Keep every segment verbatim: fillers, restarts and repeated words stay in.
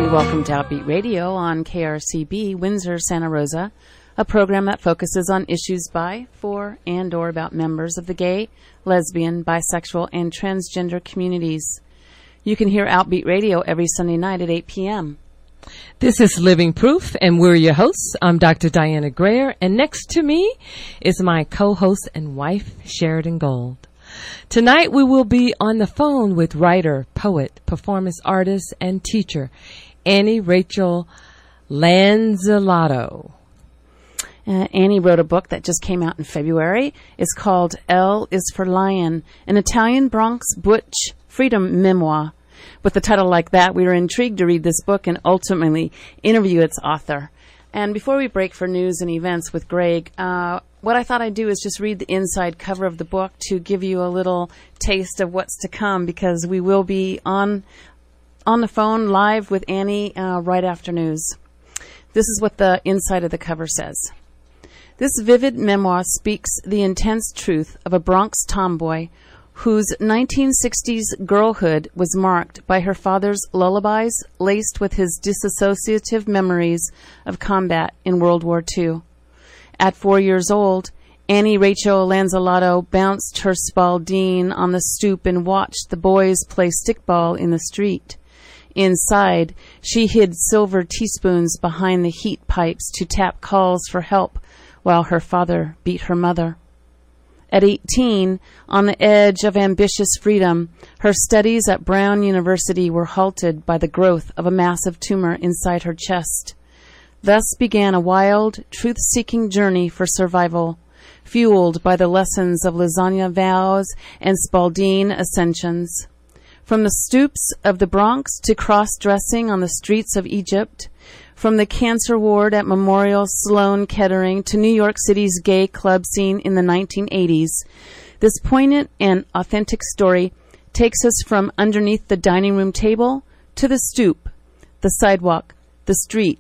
Welcome to Outbeat Radio on K R C B, Windsor, Santa Rosa, a program that focuses on issues by, for, and or about members of the gay, lesbian, bisexual, and transgender communities. You can hear Outbeat Radio every Sunday night at eight p.m. This is Living Proof, and we're your hosts. I'm Doctor Diana Greer, and next to me is my co-host and wife, Sheridan Gold. Tonight we will be on the phone with writer, poet, performance artist, and teacher, Annie Rachel Lanzilotto. Uh, Annie wrote a book that just came out in February. It's called L is for Lion, an Italian Bronx butch freedom memoir. With a title like that, we were intrigued to read this book and ultimately interview its author. And before we break for news and events with Greg, uh, what I thought I'd do is just read the inside cover of the book to give you a little taste of what's to come, because we will be on on the phone live with Annie uh, right after news. This is what the inside of the cover says. This vivid memoir speaks the intense truth of a Bronx tomboy whose nineteen sixties girlhood was marked by her father's lullabies laced with his dissociative memories of combat in World War Two. At four years old, Annie Rachel Lanzilotto bounced her Spalding on the stoop and watched the boys play stickball in the street. Inside, she hid silver teaspoons behind the heat pipes to tap calls for help while her father beat her mother. At eighteen, on the edge of ambitious freedom, her studies at Brown University were halted by the growth of a massive tumor inside her chest. Thus began a wild, truth-seeking journey for survival, fueled by the lessons of lasagna vows and Spalding ascensions. From the stoops of the Bronx to cross-dressing on the streets of Egypt, from the cancer ward at Memorial Sloan Kettering to New York City's gay club scene in the nineteen eighties, this poignant and authentic story takes us from underneath the dining room table to the stoop, the sidewalk, the street,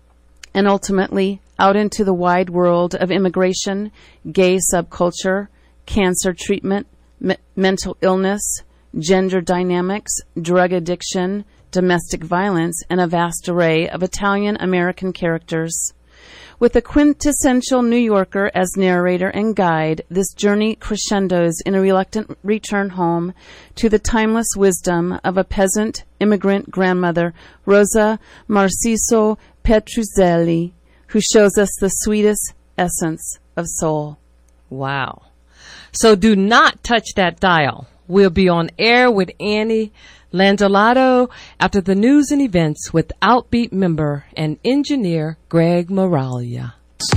and ultimately out into the wide world of immigration, gay subculture, cancer treatment, me- mental illness, gender dynamics, drug addiction, domestic violence, and a vast array of Italian-American characters. With a quintessential New Yorker as narrator and guide, this journey crescendos in a reluctant return home to the timeless wisdom of a peasant immigrant grandmother, Rosa Marciso Petruzzelli, who shows us the sweetest essence of soul. Wow. So do not touch that dial. We'll be on air with Annie Lanzilotto after the news and events with Outbeat member and engineer Greg Moralia.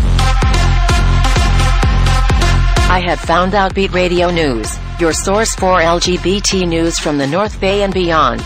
I have found Outbeat Radio News, your source for L G B T news from the North Bay and beyond.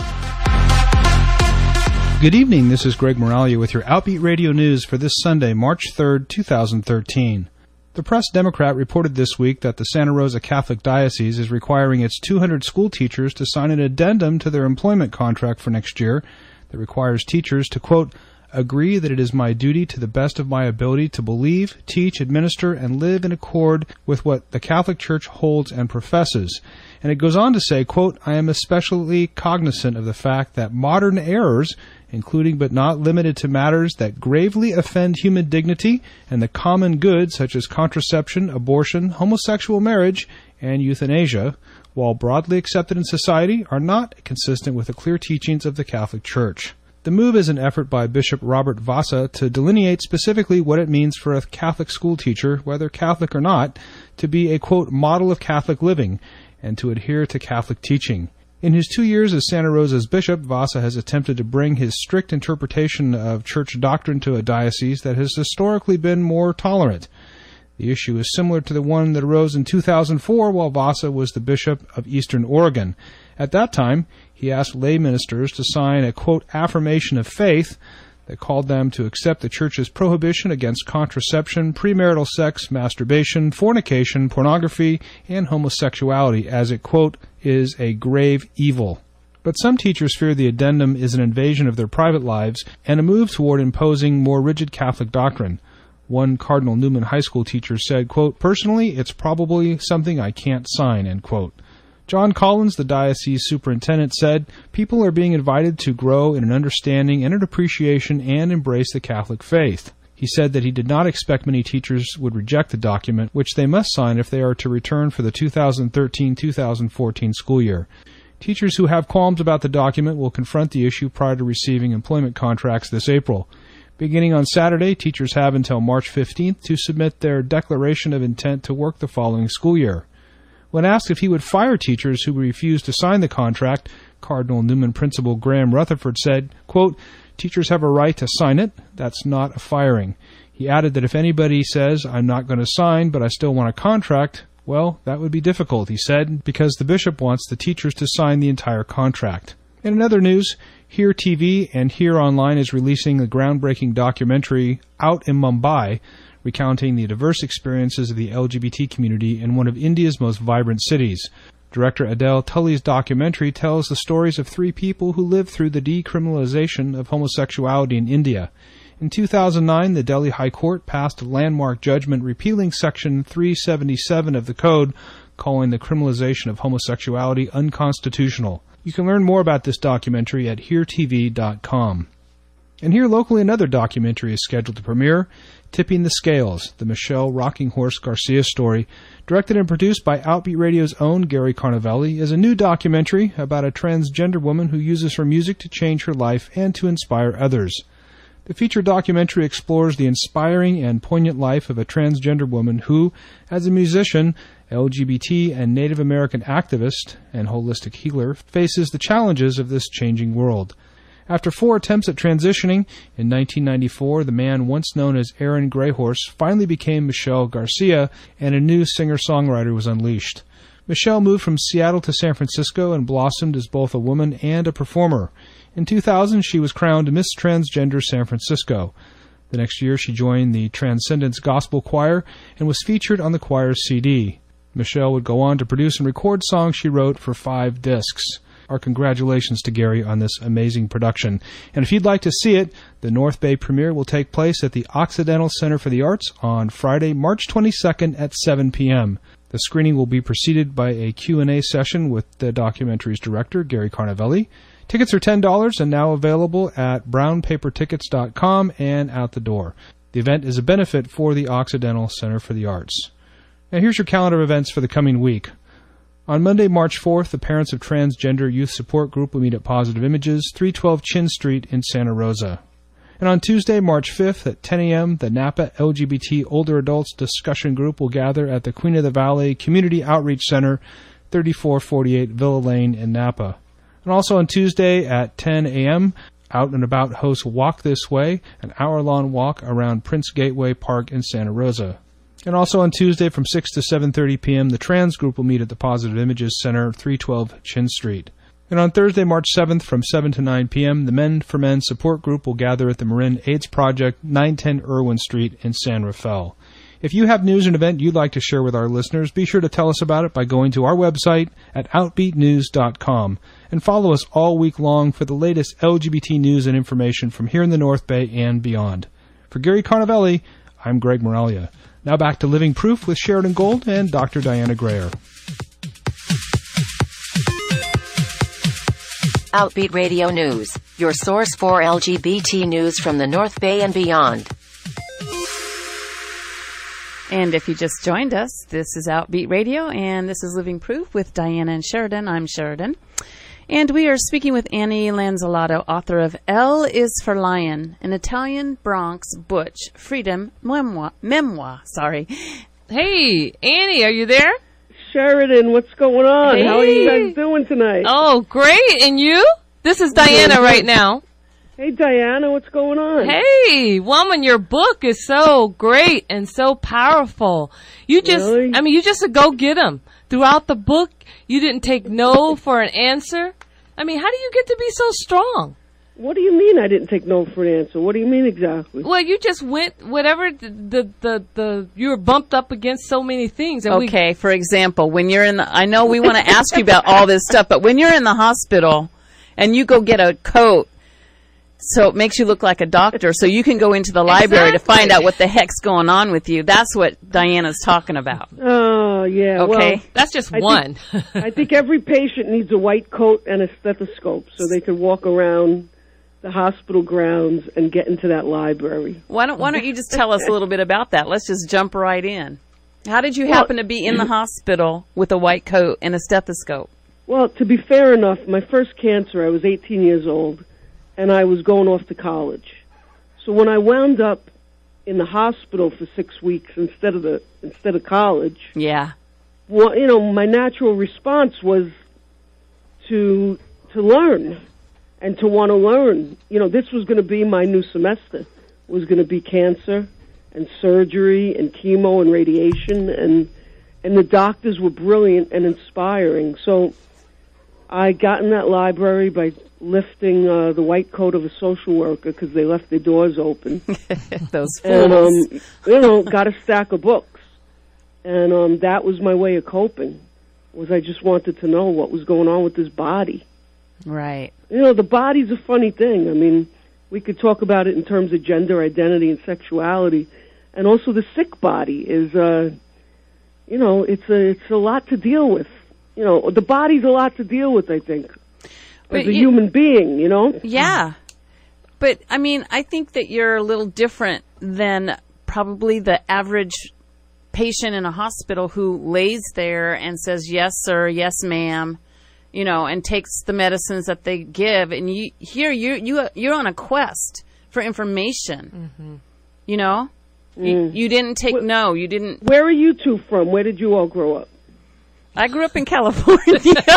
Good evening, this is Greg Moralia with your Outbeat Radio News for this Sunday, March third, two thousand thirteen. The Press Democrat reported this week that the Santa Rosa Catholic Diocese is requiring its two hundred school teachers to sign an addendum to their employment contract for next year that requires teachers to, quote, agree that it is my duty to the best of my ability to believe, teach, administer, and live in accord with what the Catholic Church holds and professes. And it goes on to say, quote, I am especially cognizant of the fact that modern errors, including but not limited to matters that gravely offend human dignity and the common good, such as contraception, abortion, homosexual marriage, and euthanasia, while broadly accepted in society, are not consistent with the clear teachings of the Catholic Church. The move is an effort by Bishop Robert Vasa to delineate specifically what it means for a Catholic school teacher, whether Catholic or not, to be a, quote, model of Catholic living and to adhere to Catholic teaching. In his two years as Santa Rosa's bishop, Vasa has attempted to bring his strict interpretation of church doctrine to a diocese that has historically been more tolerant. The issue is similar to the one that arose in two thousand four while Vasa was the bishop of Eastern Oregon. At that time, he asked lay ministers to sign a, quote, affirmation of faith that called them to accept the Church's prohibition against contraception, premarital sex, masturbation, fornication, pornography, and homosexuality as it, quote, is a grave evil. But some teachers fear the addendum is an invasion of their private lives and a move toward imposing more rigid Catholic doctrine. One Cardinal Newman High School teacher said, quote, personally, it's probably something I can't sign, end quote. John Collins, the diocese superintendent, said, "People are being invited to grow in an understanding and an appreciation and embrace the Catholic faith." He said that he did not expect many teachers would reject the document, which they must sign if they are to return for the two thousand thirteen two thousand fourteen school year. Teachers who have qualms about the document will confront the issue prior to receiving employment contracts this April. Beginning on Saturday, teachers have until March fifteenth to submit their declaration of intent to work the following school year. When asked if he would fire teachers who refused to sign the contract, Cardinal Newman Principal Graham Rutherford said, quote, "Teachers have a right to sign it. That's not a firing." He added that if anybody says, "I'm not going to sign, but I still want a contract," well, that would be difficult, he said, because the bishop wants the teachers to sign the entire contract. And in other news, Here T V and Here Online is releasing a groundbreaking documentary, Out in Mumbai, recounting the diverse experiences of the L G B T community in one of India's most vibrant cities. Director Adele Tully's documentary tells the stories of three people who lived through the decriminalization of homosexuality in India. In two thousand nine, the Delhi High Court passed a landmark judgment repealing Section three seventy-seven of the Code, calling the criminalization of homosexuality unconstitutional. You can learn more about this documentary at here t v dot com. And here locally, another documentary is scheduled to premiere, Tipping the Scales, the Michelle Rocking Horse Garcia story, directed and produced by Outbeat Radio's own Gary Carnavelli, is a new documentary about a transgender woman who uses her music to change her life and to inspire others. The feature documentary explores the inspiring and poignant life of a transgender woman who, as a musician, L G B T and Native American activist, and holistic healer, faces the challenges of this changing world. After four attempts at transitioning, in nineteen ninety-four, the man once known as Aaron Greyhorse finally became Michelle Garcia, and a new singer-songwriter was unleashed. Michelle moved from Seattle to San Francisco and blossomed as both a woman and a performer. In two thousand, she was crowned Miss Transgender San Francisco. The next year, she joined the Transcendence Gospel Choir and was featured on the choir's C D. Michelle would go on to produce and record songs she wrote for five discs. Our congratulations to Gary on this amazing production. And if you'd like to see it, the North Bay premiere will take place at the Occidental Center for the Arts on Friday, March twenty-second at seven p.m. The screening will be preceded by a Q and A session with the documentary's director, Gary Carnavelli. Tickets are ten dollars and now available at brown paper tickets dot com and out the door. The event is a benefit for the Occidental Center for the Arts. Now here's your calendar of events for the coming week. On Monday, March fourth, the Parents of Transgender Youth Support Group will meet at Positive Images, three twelve Chin Street in Santa Rosa. And on Tuesday, March fifth at ten a.m., the Napa L G B T Older Adults Discussion Group will gather at the Queen of the Valley Community Outreach Center, thirty-four forty-eight Villa Lane in Napa. And also on Tuesday at ten a.m., Out and About hosts Walk This Way, an hour-long walk around Prince Gateway Park in Santa Rosa. And also on Tuesday from six to seven thirty p.m., the Trans Group will meet at the Positive Images Center, three twelve Chin Street. And on Thursday, March seventh, from seven to nine p.m., the Men for Men Support Group will gather at the Marin AIDS Project, nine ten Irwin Street in San Rafael. If you have news and event you'd like to share with our listeners, be sure to tell us about it by going to our website at outbeat news dot com. And follow us all week long for the latest L G B T news and information from here in the North Bay and beyond. For Gary Carnavelli, I'm Greg Moralia. Now back to Living Proof with Sheridan Gold and Doctor Diana Grayer. Outbeat Radio News, your source for L G B T news from the North Bay and beyond. And if you just joined us, this is Outbeat Radio, and this is Living Proof with Diana and Sheridan. I'm Sheridan. And we are speaking with Annie Lanzolato, author of L is for Lion, an Italian Bronx Butch Freedom memoir. memoir sorry. Hey, Annie, are you there? Sheridan, what's going on? Hey. How are you guys doing tonight? Oh, great. And you? This is Diana right now. Hey, Diana, what's going on? Hey, woman, your book is so great and so powerful. You just, Really? I mean, you just go get them. Throughout the book, you didn't take no for an answer. I mean, how do you get to be so strong? What do you mean I didn't take no for an answer? What do you mean exactly? Well, you just went, whatever, the, the, the, the you were bumped up against so many things. And Okay, for example, when you're in the, I know we want to ask you about all this stuff, but when you're in the hospital and you go get a coat, So it makes you look like a doctor, so you can go into the library to find out what the heck's going on with you. That's what Diana's talking about. Oh, yeah. Okay. Well, That's just I one. Think, I think every patient needs a white coat and a stethoscope so they can walk around the hospital grounds and get into that library. Why don't Why don't you just tell us a little bit about that? Let's just jump right in. How did you happen to be in the hospital with a white coat and a stethoscope? Well, to be fair enough, my first cancer, I was eighteen years old, and I was going off to college. So when I wound up in the hospital for six weeks instead of the instead of college, Yeah. well, you know, my natural response was to to learn and to want to learn. You know, this was going to be my new semester. It was going to be cancer and surgery and chemo and radiation, and and the doctors were brilliant and inspiring. So I got in that library by lifting uh, the white coat of a social worker because they left their doors open. Those And, um, fools. you know, got a stack of books. And um, that was my way of coping, was I just wanted to know what was going on with this body. Right. You know, the body's a funny thing. I mean, we could talk about it in terms of gender identity and sexuality. And also the sick body is, uh, you know, it's a, it's a lot to deal with. You know, the body's a lot to deal with, I think, But as a you- human being, you know? Yeah. But, I mean, I think that you're a little different than probably the average patient in a hospital who lays there and says, yes, sir, yes, ma'am, you know, and takes the medicines that they give. And you, here, you, you, you're on a quest for information, mm-hmm. you know? Mm. You, you didn't take Wh- no, you didn't. Where are you two from? Where did you all grow up? I grew up in California.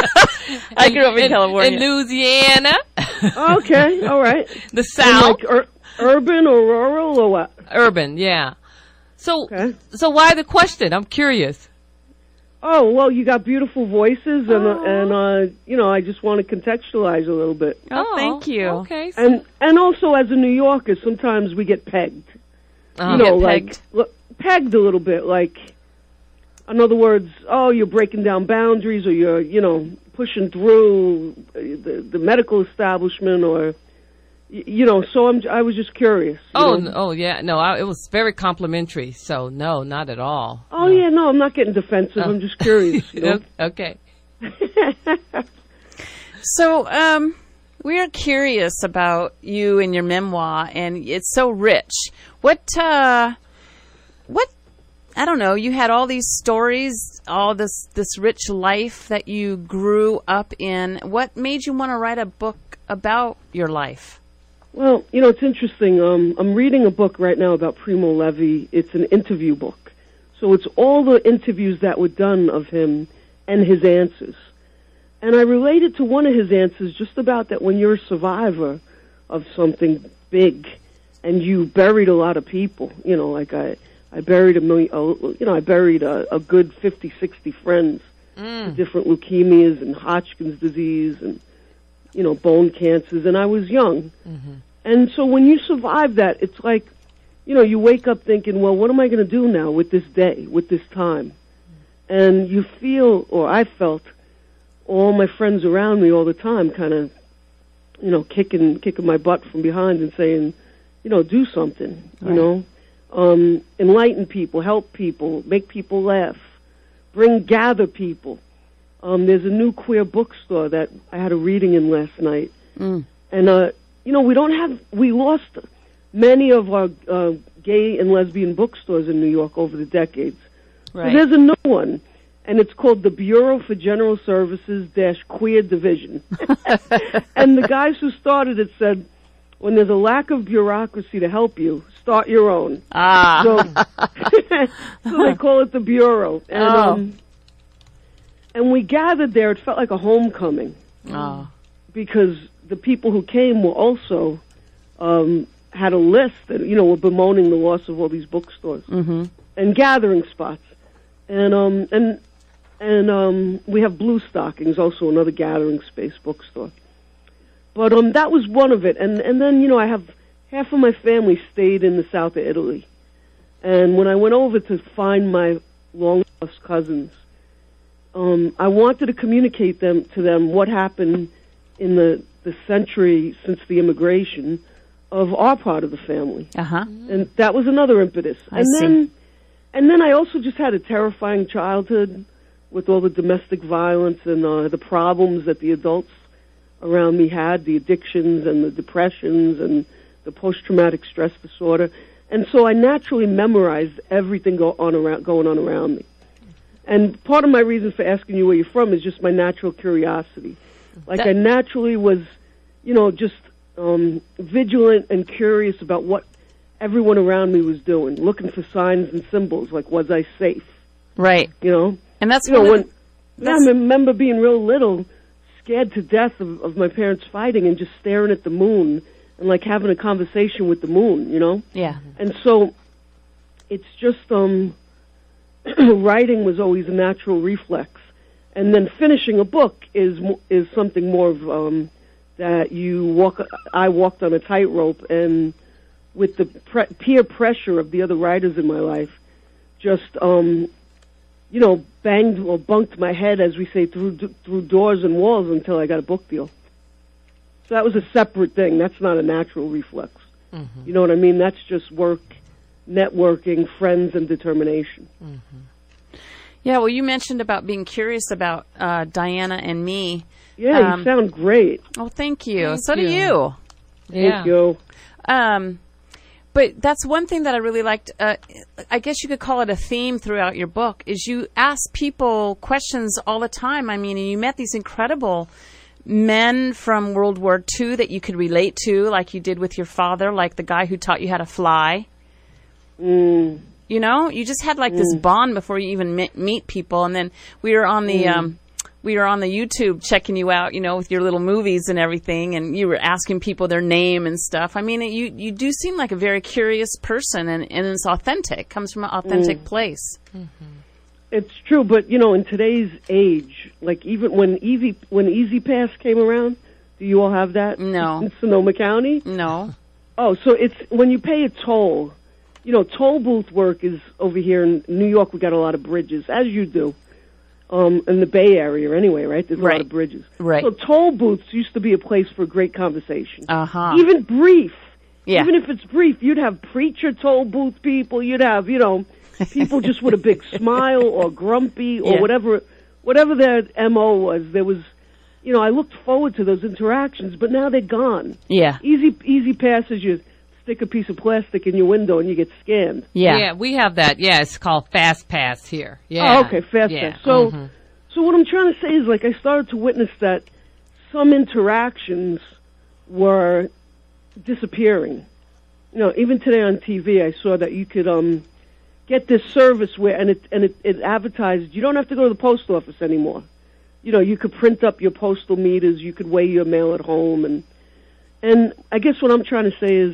I grew up in, in California. In Louisiana. Okay, all right. The And South. like ur- urban or rural or what? Urban, yeah. So, Okay. so why the question? I'm curious. Oh, well, you got beautiful voices, and uh, and uh, you know, I just want to contextualize a little bit. Oh, thank you. Okay. so- And and also, as a New Yorker, sometimes we get pegged. uh, You know, get like pegged. l- pegged a little bit. Like, in other words, oh, you're breaking down boundaries, or you're, you know, pushing through the, the medical establishment, or y- you know. So I'm I was just curious. you oh, know? n- oh yeah. No, I, it was very complimentary. So no, not at all. Oh yeah, no, I'm not getting defensive. I'm just curious. You know? Okay. So, um, we are curious about you and your memoir, and it's so rich. What, uh, what, I don't know, you had all these stories, all this, this rich life that you grew up in. What made you want to write a book about your life? Well, you know, it's interesting. Um, I'm reading a book right now about Primo Levi. It's an interview book. So it's all the interviews that were done of him and his answers. And I related to one of his answers just about that when you're a survivor of something big and you buried a lot of people, you know, like I, I buried a million, uh, you know, I buried a, a good fifty, sixty friends with different leukemias and Hodgkin's disease and, you know, bone cancers, and I was young. Mm-hmm. And so when you survive that, it's like, you know, you wake up thinking, well, what am I going to do now with this day, with this time? And you feel, or I felt, all my friends around me all the time kind of, you know, kicking kicking my butt from behind and saying, you know, do something, you Right. know, um, enlighten people, help people, make people laugh, bring, gather people. Um, there's a new queer bookstore that I had a reading in last night. Mm. And, uh, you know, we don't have, we lost many of our uh, gay and lesbian bookstores in New York over the decades. Right. So there's a new one, and it's called the Bureau for General Services dash Queer Division. And the guys who started it said, when there's a lack of bureaucracy to help you, start your own. Ah. So, so they call it the Bureau. And, Oh. um, and we gathered there. It felt like a homecoming Oh. because the people who came were also um, had a list that, you know, were bemoaning the loss of all these bookstores Mm-hmm. and gathering spots. And um and and um we have Blue Stockings, also another gathering space bookstore. But um that was one of it. And and then, you know, I have half of my family stayed in the south of Italy. And when I went over to find my long lost cousins, um I wanted to communicate them to them what happened in the the century since the immigration of our part of the family. Uh-huh. And that was another impetus. I and see. then and then I also just had a terrifying childhood with all the domestic violence and uh, the problems that the adults around me had, the addictions and the depressions and the post-traumatic stress disorder. And so I naturally memorized everything go on around, going on around me. And part of my reason for asking you where you're from is just my natural curiosity. Like That- I naturally was, you know, just um, vigilant and curious about what everyone around me was doing, looking for signs and symbols, like was I safe, Right. you know? And that's You know, one when, of the- yeah, I remember being real little, scared to death of, of my parents fighting and just staring at the moon and like having a conversation with the moon, you know? yeah. And so it's just um, writing was always a natural reflex, and then finishing a book is mo- is something more of um, that you walk. I walked on a tightrope, and with the pre- peer pressure of the other writers in my life, just um, you know, banged or bunked my head, as we say, through through doors and walls until I got a book deal. So that was a separate thing. That's not a natural reflex. Mm-hmm. You know what I mean? That's just work, networking, friends, and determination. Mm-hmm. Yeah, well, you mentioned about being curious about uh, Diana and me. Yeah, Um, you sound great. Oh, thank you. Thank so do you. you. Yeah. Thank you. Um, but that's one thing that I really liked. Uh, I guess you could call it a theme throughout your book, is you ask people questions all the time. I mean, you met these incredible men from World War Two that you could relate to, like you did with your father, like the guy who taught you how to fly. Mm. You know, you just had like this bond before you even met, meet people. And then we were on the, um, we were on the YouTube checking you out, you know, with your little movies and everything. And you were asking people their name and stuff. I mean, you, you do seem like a very curious person, and, and it's authentic, comes from an authentic place. It's true, but you know, in today's age, like even when Easy when Easy Pass came around, do you all have that? No. In Sonoma County? No. Oh, so it's when you pay a toll. You know, toll booth work is over here in New York. We got a lot of bridges, as you do, um, in the Bay Area anyway, right? There's a Right. lot of bridges. Right. So toll booths used to be a place for great conversation. Uh-huh. Even brief. Yeah. Even if it's brief, you'd have preacher toll booth people. You'd have, you know, people just with a big smile or grumpy or Yeah. whatever, whatever their M O was. There was, you know, I looked forward to those interactions, but now they're gone. Yeah. Easy, easy passes. You stick a piece of plastic in your window and you get scanned. Yeah. Yeah, we have that. Yeah, it's called Fast Pass here. Yeah. Oh, okay, fast yeah. pass. So, Mhm. so what I'm trying to say is, like, I started to witness that some interactions were disappearing. You know, even today on T V, I saw that you could um, get this service where, and it and it, it advertised, you don't have to go to the post office anymore. You know, you could print up your postal meters, you could weigh your mail at home, and and I guess what I'm trying to say is,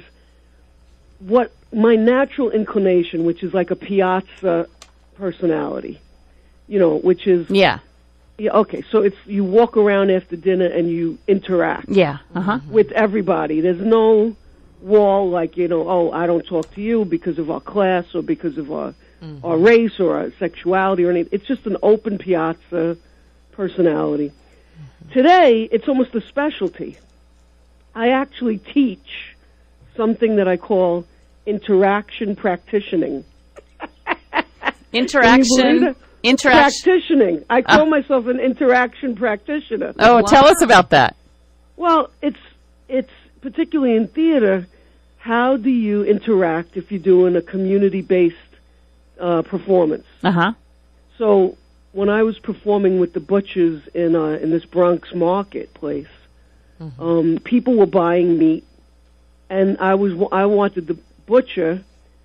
what my natural inclination, which is like a piazza personality, you know, which is Yeah. yeah, okay, so it's you walk around after dinner and you interact Yeah. Uh-huh. with everybody. There's no wall like, you know, oh, I don't talk to you because of our class or because of our Mm-hmm. our race or our sexuality or anything. It's just an open piazza personality. Mm-hmm. Today, it's almost a specialty. I actually teach something that I call interaction practitioning. Can you believe Interaction. it? Interaction. Practitioning. I call myself an interaction practitioner. Oh, tell us about that. Well, it's it's particularly in theater. How do you interact if you're doing a community-based uh, performance? Uh-huh. So when I was performing with the butchers in uh, in this Bronx marketplace, um, people were buying meat, and I was I wanted the butcher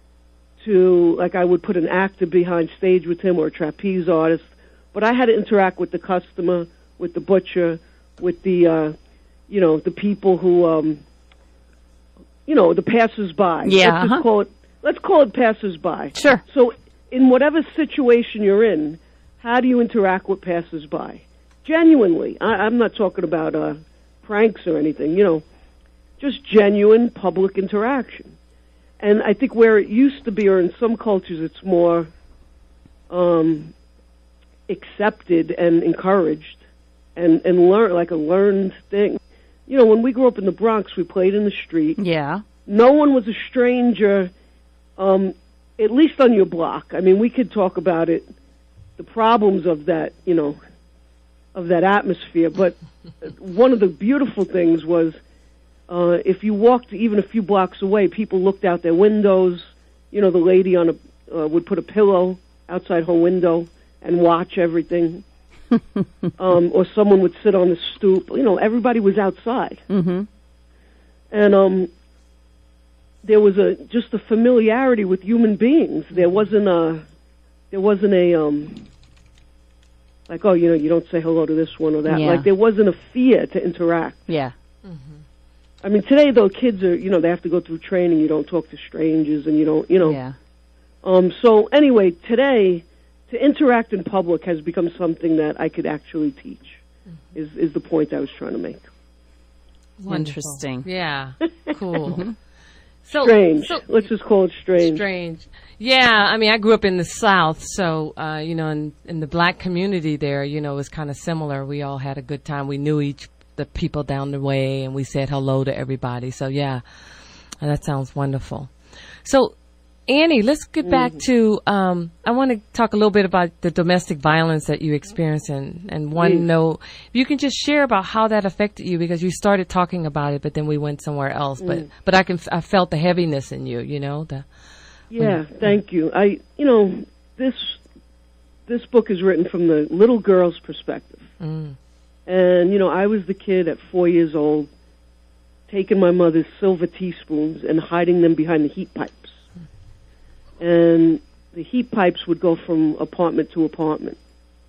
to, like, I would put an actor behind stage with him or a trapeze artist, but I had to interact with the customer, with the butcher, with the uh, you know, the people who um, you know, the passers-by. Yeah, Let's just uh-huh. call it let's call it passers-by. Sure. So in whatever situation you're in, how do you interact with passers-by? Genuinely. I, I'm not talking about uh, pranks or anything, you know, just genuine public interaction. And I think where it used to be, or in some cultures, it's more um, accepted and encouraged and, and learn, like a learned thing. You know, when we grew up in the Bronx, we played in the street. Yeah. no one was a stranger, um, at least on your block. I mean, we could talk about it, the problems of that, you know, of that atmosphere. But one of the beautiful things was, uh, if you walked even a few blocks away, people looked out their windows. You know, the lady on a uh, would put a pillow outside her window and watch everything. um, or someone would sit on the stoop. You know, everybody was outside. Mm-hmm. And um, there was a just a familiarity with human beings. There wasn't a, there wasn't a, um, like, oh, you know, you don't say hello to this one or that. Yeah. Like, there wasn't a fear to interact. Yeah. I mean, today, though, kids are, you know, they have to go through training. You don't talk to strangers, and you don't, you know. Yeah. Um, so, anyway, today, to interact in public has become something that I could actually teach, mm-hmm. is, is the point I was trying to make. Wonderful. Interesting. Yeah. Cool. So, strange. So, Let's just call it strange. Strange. Yeah, I mean, I grew up in the South, so, uh, you know, in, in the black community there, you know, it was kind of similar. We all had a good time. We knew each the people down the way, and we said hello to everybody. So, yeah, that sounds wonderful. So, Annie, let's get mm-hmm. back to, um, I want to talk a little bit about the domestic violence that you experienced, and, and one mm-hmm. know, if you can just share about how that affected you, because you started talking about it, but then we went somewhere else. Mm-hmm. But, but I can, I felt the heaviness in you, you know, the, yeah, when, thank you. I, you know, this, this book is written from the little girl's perspective. Mm. And, you know, I was the kid at four years old, taking my mother's silver teaspoons and hiding them behind the heat pipes. And the heat pipes would go from apartment to apartment.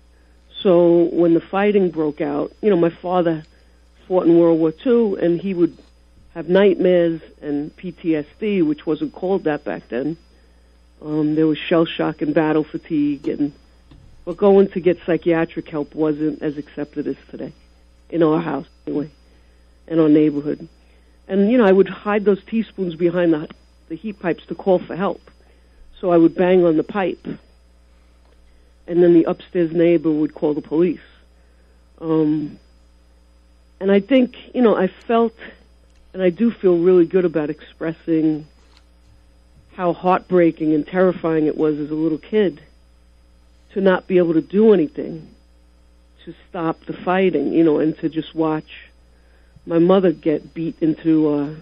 So when the fighting broke out, you know, my father fought in World War Two, and he would have nightmares and P T S D, which wasn't called that back then. Um, there was shell shock and battle fatigue, and but going to get psychiatric help wasn't as accepted as today, in our house anyway, and our neighborhood. And, you know, I would hide those teaspoons behind the, the heat pipes to call for help. So I would bang on the pipe, and then the upstairs neighbor would call the police. Um, and I think, you know, I felt, and I do feel really good about expressing how heartbreaking and terrifying it was as a little kid to not be able to do anything to stop the fighting, you know, and to just watch my mother get beat into uh,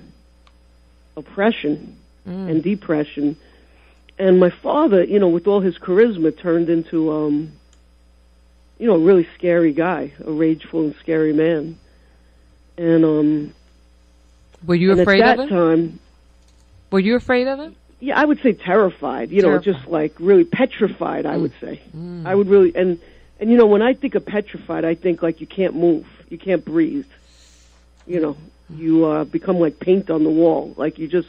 oppression mm. and depression. And my father, you know, with all his charisma, turned into, um, you know, a really scary guy, a rageful and scary man. And um, were you and afraid at of that him? time, were you afraid of him? Yeah, I would say terrified. You terrified. know, just like really petrified. I mm. would say. Mm. I would really, and and you know, when I think of petrified, I think like you can't move, you can't breathe. You know, you uh, become like paint on the wall. Like you just,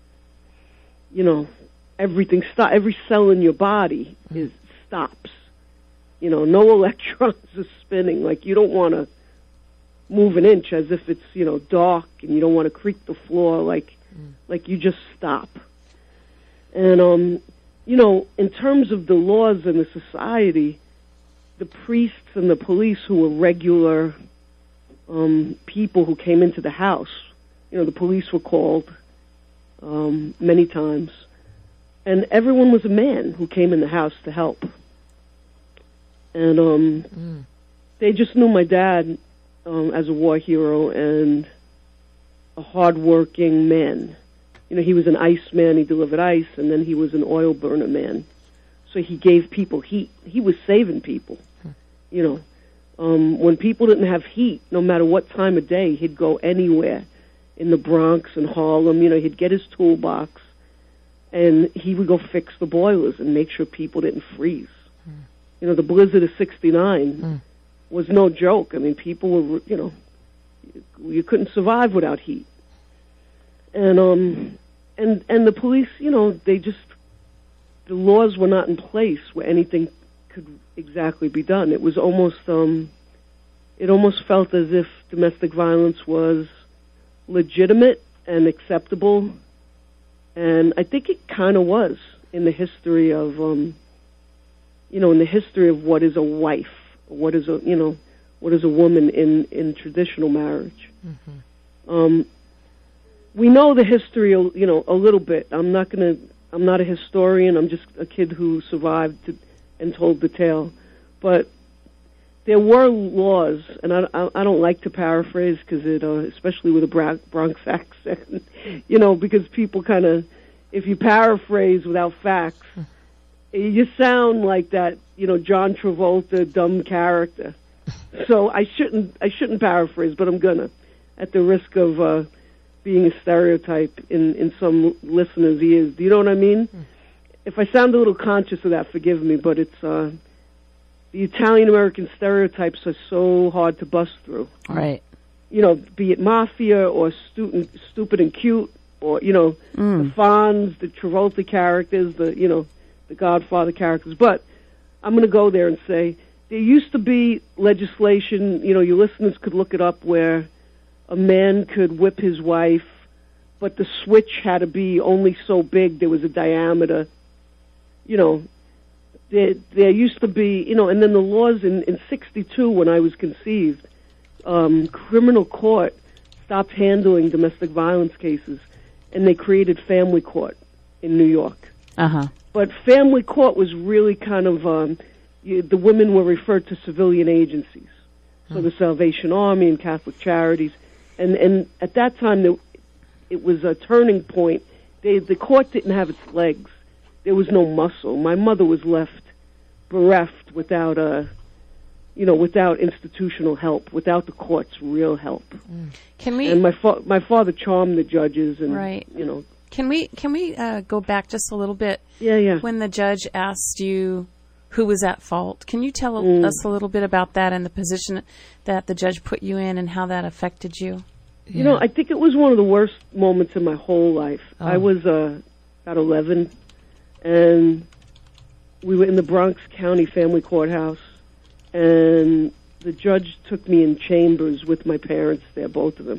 you know, everything stop. Every cell in your body is stops. You know, no electrons are spinning. Like you don't want to move an inch, as if it's, you know, dark, and you don't want to creak the floor. Like, mm. like you just stop. And um, you know, in terms of the laws in the society, the priests and the police, who were regular um, people who came into the house, you know, the police were called um, many times. And everyone was a man who came in the house to help. And um, mm. they just knew my dad um, as a war hero and a hard-working man. You know, he was an ice man. He delivered ice, and then he was an oil burner man. So he gave people heat. He was saving people. Mm. You know, um, when people didn't have heat, no matter what time of day, he'd go anywhere in the Bronx and Harlem. You know, he'd get his toolbox, and he would go fix the boilers and make sure people didn't freeze. Mm. You know, the blizzard of sixty-nine mm. was no joke. I mean, people were, you know, you couldn't survive without heat. And um, and and the police, you know, they just, the laws were not in place where anything could exactly be done. It was almost, um, it almost felt as if domestic violence was legitimate and acceptable. And I think it kind of was in the history of, um, you know, in the history of what is a wife, what is a, you know, what is a woman in, in traditional marriage. Mm-hmm. Um, we know the history, you know, a little bit. I'm not going to, I'm not a historian. I'm just a kid who survived to, and told the tale. But there were laws, and I, I, I don't like to paraphrase because it, uh, especially with a Bra- Bronx accent, you know, because people kind of, if you paraphrase without facts, you sound like that, you know, John Travolta dumb character. So I shouldn't, I shouldn't paraphrase, but I'm gonna, at the risk of uh, being a stereotype in in some listeners' ears. Do you know what I mean? Mm. If I sound a little conscious of that, forgive me, but it's. Uh, The Italian-American stereotypes are so hard to bust through. Right. You know, be it mafia or student, stupid and cute, or, you know, mm. the Fonz, the Travolta characters, the, you know, the Godfather characters. But I'm going to go there and say there used to be legislation, you know, your listeners could look it up, where a man could whip his wife, but the switch had to be only so big, there was a diameter, you know. There, there used to be, you know, and then the laws in, in sixty-two, when I was conceived, um, criminal court stopped handling domestic violence cases, and they created family court in New York. Uh-huh. But family court was really kind of, um, you, the women were referred to civilian agencies, so the Salvation Army and Catholic Charities. And, and at that time, the, it was a turning point. They, the court didn't have its legs. There was no muscle. My mother was left bereft without a, you know, without institutional help, without the court's real help. Mm. Can we? And my fa- my father charmed the judges, and right. you know. Can we can we uh, go back just a little bit? Yeah, yeah. When the judge asked you who was at fault, can you tell mm. us a little bit about that and the position that the judge put you in and how that affected you? You yeah. know, I think it was one of the worst moments in my whole life. Oh. I was uh, about eleven. And we were in the Bronx County Family Courthouse, and the judge took me in chambers with my parents there, both of them.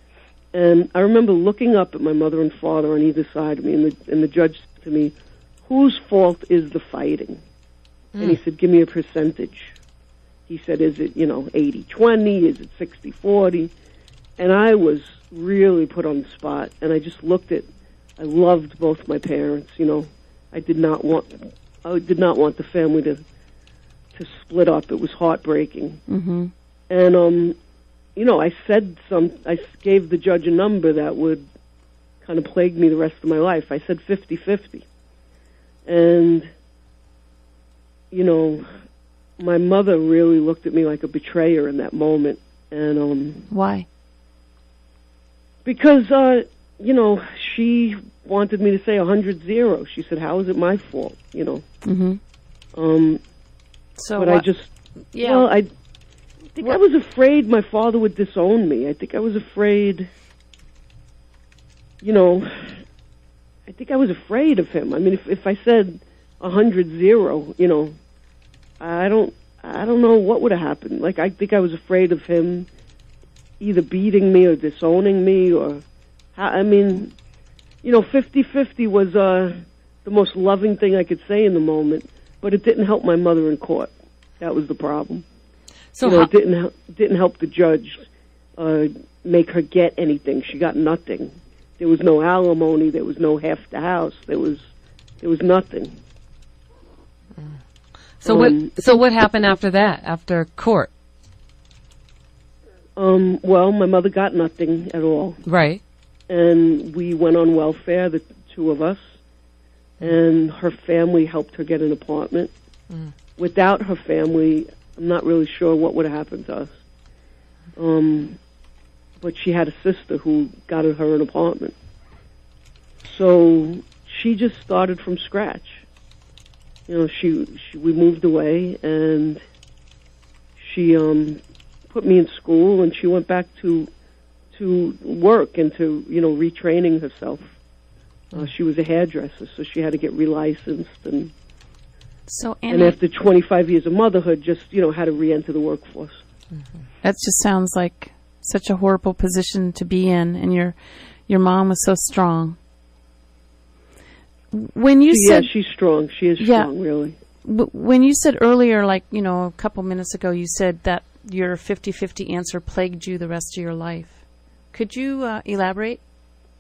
And I remember looking up at my mother and father on either side of me, and the, and the judge said to me, "Whose fault is the fighting?" Mm. And he said, "Give me a percentage." He said, "Is it, you know, eighty twenty? Is it sixty forty? And I was really put on the spot, and I just looked at, I loved both my parents, you know. I did not want, I did not want the family to, to split up. It was heartbreaking. Mm-hmm. And um, you know, I said some, I gave the judge a number that would kind of plague me the rest of my life. I said fifty-fifty, and you know, my mother really looked at me like a betrayer in that moment. And um, why? Because uh, you know, she wanted me to say a hundred zero. She said, "How is it my fault?" You know. Mm-hmm. Um, so, but what, I just, yeah. well, I think what? I was afraid my father would disown me. I think I was afraid. You know, I think I was afraid of him. I mean, if if I said a hundred zero, you know, I don't, I don't know what would have happened. Like, I think I was afraid of him either beating me or disowning me, or, I mean, you know, fifty-fifty was uh, the most loving thing I could say in the moment, but it didn't help my mother in court. That was the problem. So you know, how- it didn't hel- didn't help the judge uh, make her get anything. She got nothing. There was no alimony. There was no half the house. There was there was nothing. So um, what? So what happened after that? After court? Um, well, my mother got nothing at all. Right. And we went on welfare, the two of us, and her family helped her get an apartment. Mm. Without her family, I'm not really sure what would have happened to us. Um, but she had a sister who got her an apartment. So she just started from scratch. You know, she, she we moved away, and she um, put me in school, and she went back to to work and to, you know, retraining herself. Uh, she was a hairdresser, so she had to get relicensed, and so and after twenty-five years of motherhood, just, you know, had to re-enter the workforce. Mm-hmm. That just sounds like such a horrible position to be in, and your your mom was so strong. When you yeah, said she's strong. She is yeah, strong, really. W- when you said earlier, like, you know, a couple minutes ago, you said that your fifty-fifty answer plagued you the rest of your life. Could you uh, elaborate?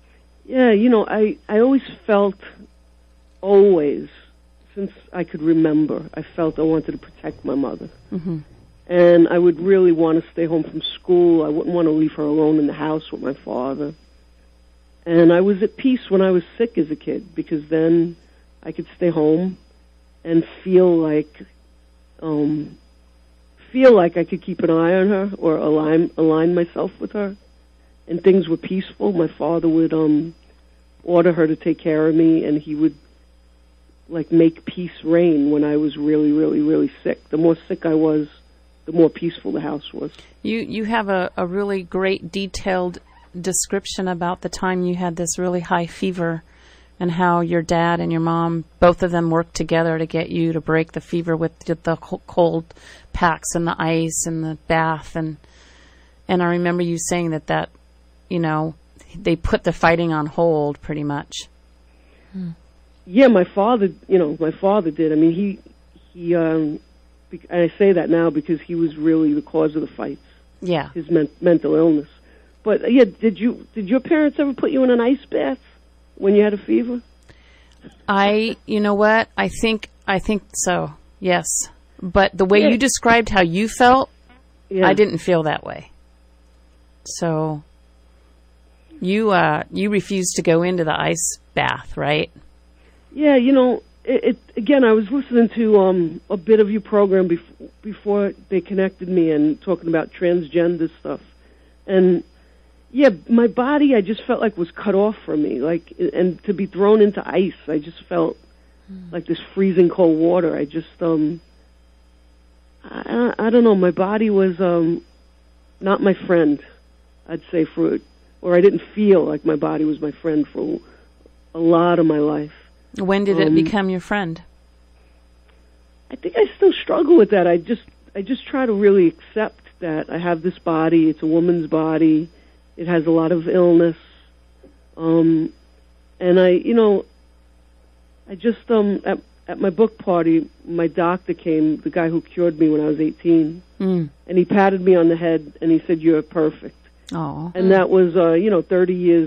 Yeah, you know, I, I always felt, always, since I could remember, I felt I wanted to protect my mother. Mm-hmm. And I would really want to stay home from school. I wouldn't want to leave her alone in the house with my father. And I was at peace when I was sick as a kid, because then I could stay home and feel like, um, feel like I could keep an eye on her or align, align myself with her. And things were peaceful. My father would um, order her to take care of me, and he would like make peace reign when I was really, really, really sick. The more sick I was, the more peaceful the house was. You you have a, a really great detailed description about the time you had this really high fever, and how your dad and your mom, both of them, worked together to get you to break the fever with the, the cold packs and the ice and the bath. And and I remember you saying that that, you know, they put the fighting on hold pretty much. Hmm. Yeah, my father, you know, my father did. I mean, he, he, um, I say that now because he was really the cause of the fights. Yeah. His men- mental illness. But, uh, yeah, did you, did your parents ever put you in an ice bath when you had a fever? I, you know what? I think, I think so. Yes. But the way yeah. you described how you felt, yeah. I didn't feel that way. So, you, uh, you refused to go into the ice bath, right? Yeah, you know, it, it again, I was listening to um, a bit of your program bef- before they connected me and talking about transgender stuff. And, yeah, my body, I just felt like was cut off from me. Like, and to be thrown into ice, I just felt mm. like this freezing cold water. I just, um, I, I don't know, my body was um, not my friend, I'd say, for, or I didn't feel like my body was my friend for a lot of my life. When did um, it become your friend? I think I still struggle with that. I just I just try to really accept that I have this body. It's a woman's body. It has a lot of illness. Um, and I, you know, I just, um, at, at my book party, my doctor came, the guy who cured me when I was eighteen, mm. and he patted me on the head and he said, "You're perfect." Oh. And that was, uh, you know, thirty years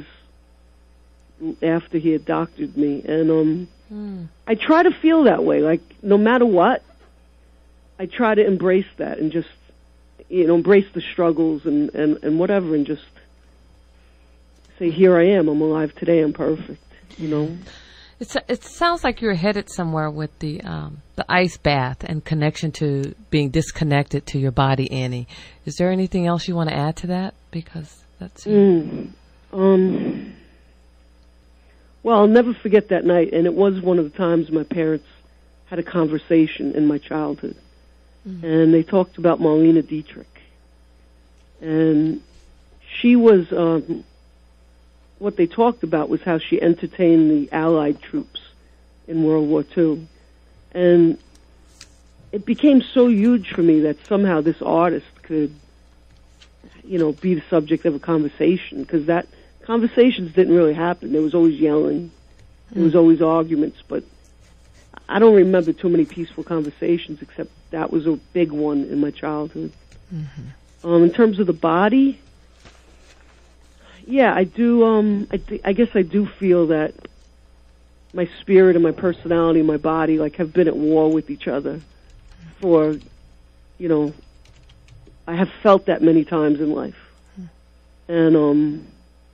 after he had doctored me. And um, mm. I try to feel that way. Like, no matter what, I try to embrace that and just, you know, embrace the struggles and, and, and whatever, and just say, here I am, I'm alive today, I'm perfect, you know. It's, it sounds like you're headed somewhere with the um, the ice bath and connection to being disconnected to your body, Annie. Is there anything else you want to add to that? Because that's... Mm. Um... Well, I'll never forget that night, and it was one of the times my parents had a conversation in my childhood. Mm-hmm. And they talked about Marlene Dietrich. And she was, um, what they talked about was how she entertained the Allied troops in World War Two. And it became so huge for me that somehow this artist could, you know, be the subject of a conversation, because that conversations didn't really happen. There was always yelling. There was always arguments, but I don't remember too many peaceful conversations, except that was a big one in my childhood. Mm-hmm. Um, in terms of the body, yeah, I do, um, I, th- I guess I do feel that my spirit and my personality and my body, like, have been at war with each other for, you know, I have felt that many times in life. Mm. And, um,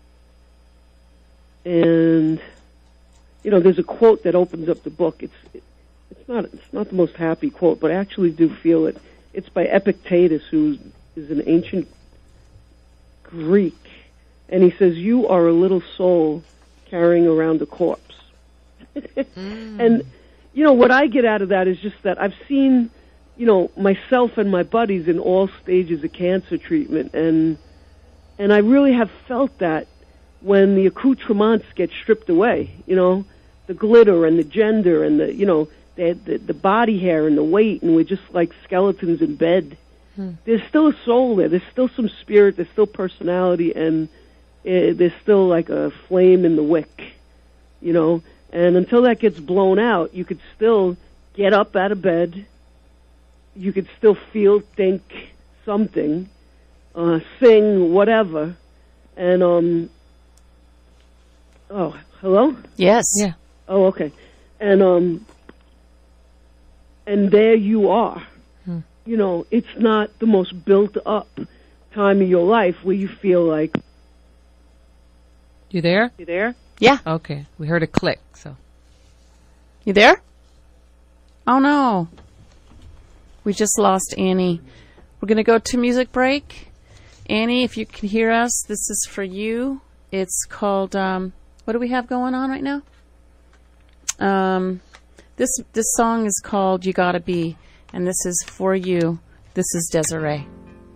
And, you know, there's a quote that opens up the book. It's it's not it's not the most happy quote, but I actually do feel it. It's by Epictetus, who is an ancient Greek, and he says, "You are a little soul carrying around a corpse." mm. And, you know, what I get out of that is just that I've seen, you know, myself and my buddies in all stages of cancer treatment, and and I really have felt that when the accoutrements get stripped away, you know, the glitter and the gender and the, you know, the, the, the body hair and the weight, and we're just like skeletons in bed. Hmm. There's still a soul there. There's still some spirit. There's still personality, and uh, there's still like a flame in the wick, you know. And until that gets blown out, you could still get up out of bed. You could still feel, think something, uh, sing, whatever. And, um... Oh, hello? Yes. Yeah. Oh, okay. And um, and there you are. Hmm. You know, it's not the most built-up time of your life where you feel like, You there? you there? Yeah. Okay. We heard a click, so. You there? Oh, no. We just lost Annie. We're going to go to music break. Annie, if you can hear us, this is for you. It's called, um, what do we have going on right now? Um, this this song is called You Gotta Be, and this is for you. This is Desiree.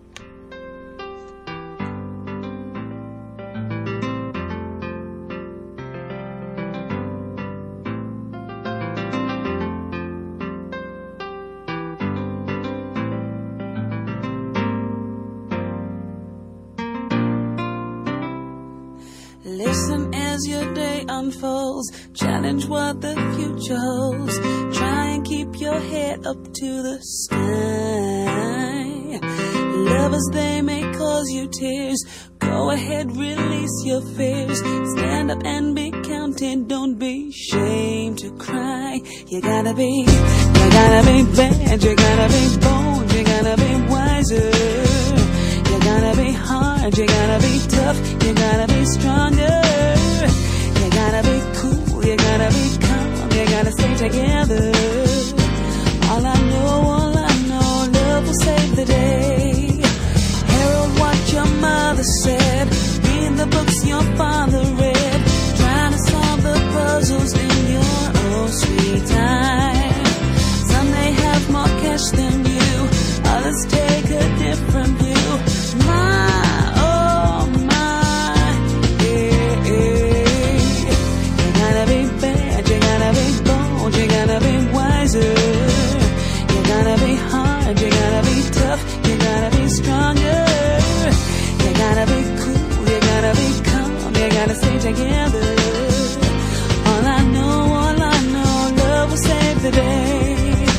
Listen as your day unfolds. Challenge what the future holds. Try and keep your head up to the sky. Lovers, they may cause you tears. Go ahead, release your fears. Stand up and be counted. Don't be ashamed to cry. You gotta be, you gotta be bad. You gotta be bold. You gotta be wiser. You gotta be hard, you gotta be tough, you gotta be stronger. You gotta be cool, you gotta be calm, you gotta stay together. All I know, all I know, love will save the day. Herald what your mother said, read the books your father read, trying to solve the puzzles in your own sweet time. Some may have more cash than you, others take a different view. My, oh my, yeah, yeah. You gotta be bad, you gotta be bold, you gotta be wiser. You gotta be hard, you gotta be tough, you gotta be stronger. You gotta be cool, you gotta be calm, you gotta stay together. All I know, all I know, love will save the day.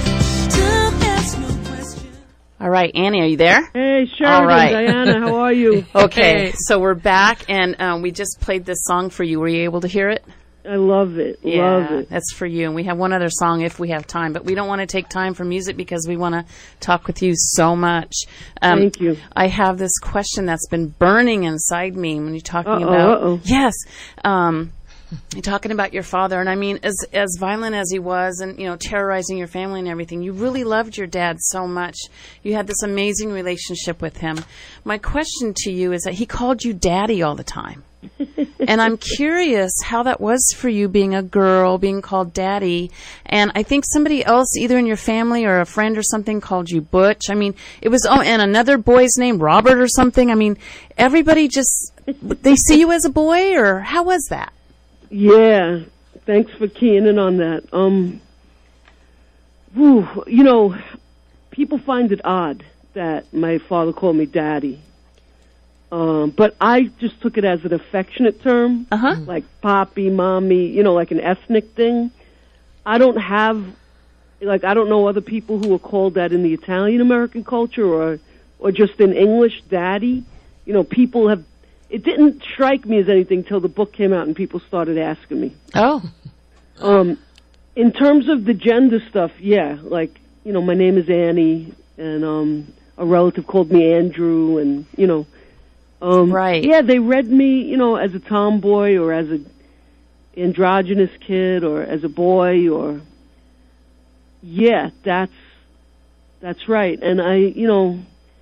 Time asks no question. All right, Annie, are you there? Hey, Sheridan, All right. Diana, how are you? Okay, so we're back, and um, we just played this song for you. Were you able to hear it? I love it, love it. That's for you. And we have one other song if we have time, but we don't want to take time for music because we want to talk with you so much. Um, Thank you. I have this question that's been burning inside me when you're talking Uh-oh, about uh-oh. yes. Um, You're talking about your father, and I mean, as as violent as he was, and you know, terrorizing your family and everything, you really loved your dad so much. You had this amazing relationship with him. My question to you is that he called you Daddy all the time, and I'm curious how that was for you, being a girl, being called Daddy. And I think somebody else, either in your family or a friend or something, called you Butch. I mean, it was oh, and another boy's name Robert or something. I mean, everybody just they see you as a boy, or how was that? Yeah, thanks for keying in on that. Um, whew, you know, people find it odd that my father called me Daddy. Um, but I just took it as an affectionate term, Uh-huh. like Poppy, Mommy, you know, like an ethnic thing. I don't have, like, I don't know other people who are called that in the Italian-American culture or, or just in English, Daddy. You know, people have, it didn't strike me as anything till the book came out and people started asking me. Oh. Um, in terms of the gender stuff, yeah, like, you know, my name is Annie, and um, a relative called me Andrew, and, you know, um, Right. yeah, they read me, you know, as a tomboy or as a androgynous kid or as a boy or, yeah, that's, that's right. And I, you know,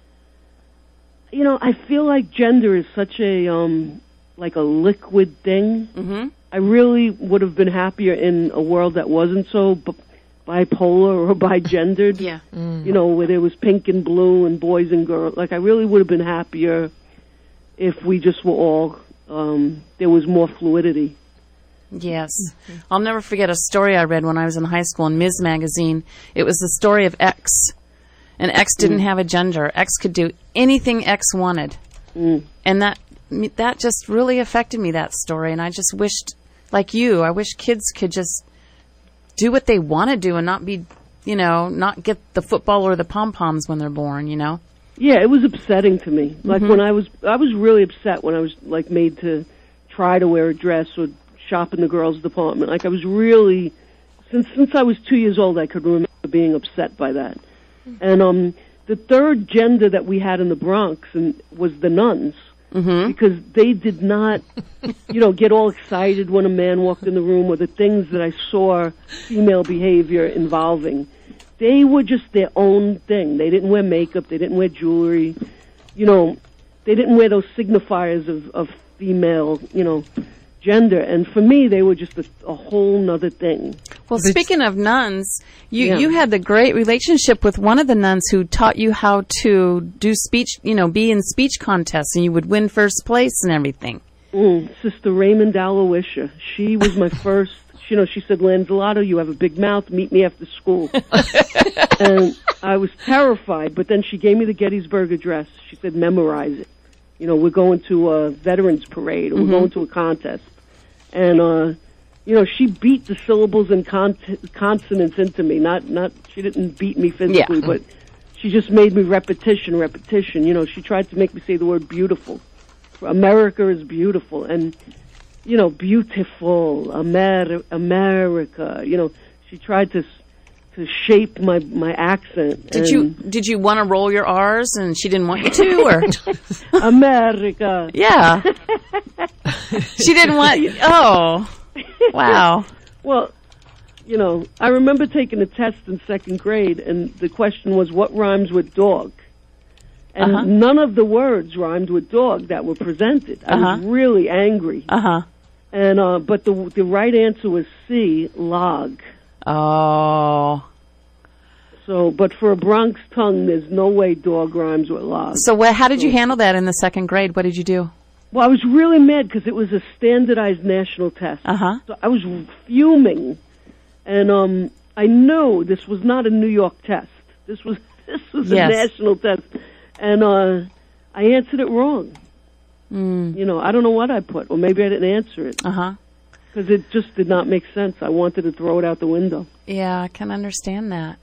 you know, I feel like gender is such a, um, like a liquid thing. Mm-hmm. I really would have been happier in a world that wasn't so b- bipolar or bigendered. Yeah. You know, where there was pink and blue and boys and girls. Like, I really would have been happier if we just were all, um, there was more fluidity. Yes. I'll never forget a story I read when I was in high school in Miz Magazine. It was the story of X. And X didn't have a gender. X could do anything X wanted. Mm. And that that just really affected me, that story. And I just wished, like you, I wish kids could just do what they want to do and not be, you know, not get the football or the pom-poms when they're born, you know? Yeah, it was upsetting to me. Like, Mhm. when I was, I was really upset when I was, like, made to try to wear a dress or shop in the girls' department. Like I was really, since since I was two years old, I could remember being upset by that. And um, the third gender that we had in the Bronx and was the nuns, Mm-hmm. because they did not, you know, get all excited when a man walked in the room, or the things that I saw female behavior involving. They were just their own thing. They didn't wear makeup. They didn't wear jewelry. You know, they didn't wear those signifiers of, of female, you know, gender. And for me, they were just a, a whole nother thing. Well, speaking of nuns, you, Yeah. you had the great relationship with one of the nuns who taught you how to do speech, you know, be in speech contests, and you would win first place and everything. Mm, Sister Raymond Aloysia. She was my first, you know, she said, Lanzalato, you have a big mouth, meet me after school. And I was terrified, but then she gave me the Gettysburg Address. She said, memorize it. You know, we're going to a veterans parade, or we're Mm-hmm. going to a contest. And, uh, you know, she beat the syllables and con- consonants into me. Not, not, she didn't beat me physically, Yeah. but she just made me repetition, repetition. You know, she tried to make me say the word beautiful. America is beautiful. And, you know, beautiful, Amer- America. You know, she tried to to shape my, my accent. Did and you did you want to roll your R's and she didn't want you to, or America. yeah, she didn't want? Oh, wow. Well, you know, I remember taking a test in second grade, and the question was, what rhymes with dog? And Uh-huh. none of the words rhymed with dog that were presented. I was Uh-huh. really angry. Uh huh. And uh, but the the right answer was C, log. Oh. So, but for a Bronx tongue, there's no way dog rhymes with log. So, what, how did you handle that in the second grade? What did you do? Well, I was really mad because it was a standardized national test. Uh huh. So I was fuming, and um, I knew this was not a New York test. This was this was Yes. a national test, and uh, I answered it wrong. Mm. You know, I don't know what I put, or maybe I didn't answer it Uh huh. because it just did not make sense. I wanted to throw it out the window. Yeah, I can understand that.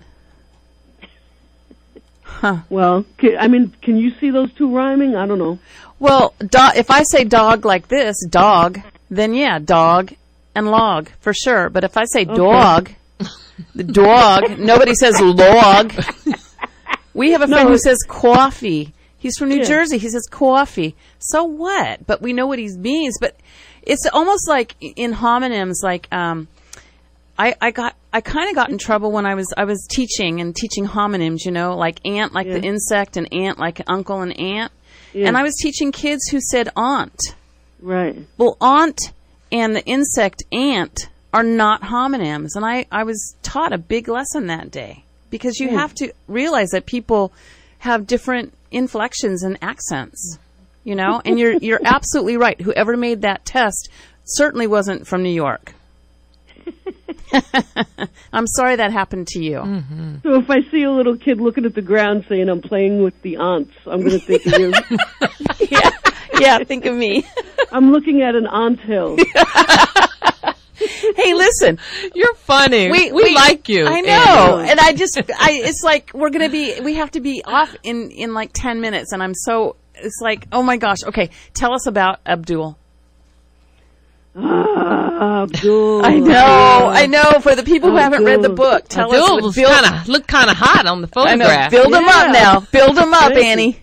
Well, ca- I mean, can you see those two rhyming? I don't know. Well, do- if I say dog like this, dog, then yeah, dog and log for sure. But if I say dog, the dog, nobody says log. We have a friend No. who says coffee. He's from New Yeah. Jersey. He says coffee. So what? But we know what he means. But it's almost like in homonyms, like um, I, I got, I kind of got in trouble when I was, I was teaching and teaching homonyms. You know, like ant, like Yeah. the insect, and ant, like uncle and aunt. Yeah. And I was teaching kids who said aunt. Right. Well, aunt and the insect ant are not homonyms. And I, I was taught a big lesson that day, because you Hmm. have to realize that people have different inflections and accents, you know, and you're, you're absolutely right. Whoever made that test certainly wasn't from New York. I'm sorry that happened to you. So if I see a little kid looking at the ground saying, I'm playing with the ants, I'm going to think of you. Yeah. Yeah. Think of me. I'm looking at an ant hill. Hey, listen. You're funny. We, we, like you. I know, and I just, I, it's like we're gonna be, we have to be off in in like ten minutes, and I'm so, it's like, oh my gosh. Okay, tell us about Abdul. Ah, Abdul. I know, I know. For the people who haven't read the Abdul. book, tell Bill us. was Bill- kind of looked kind of hot on the I know. photograph. Build them up Yeah. now. Build them up, Thank you. Annie.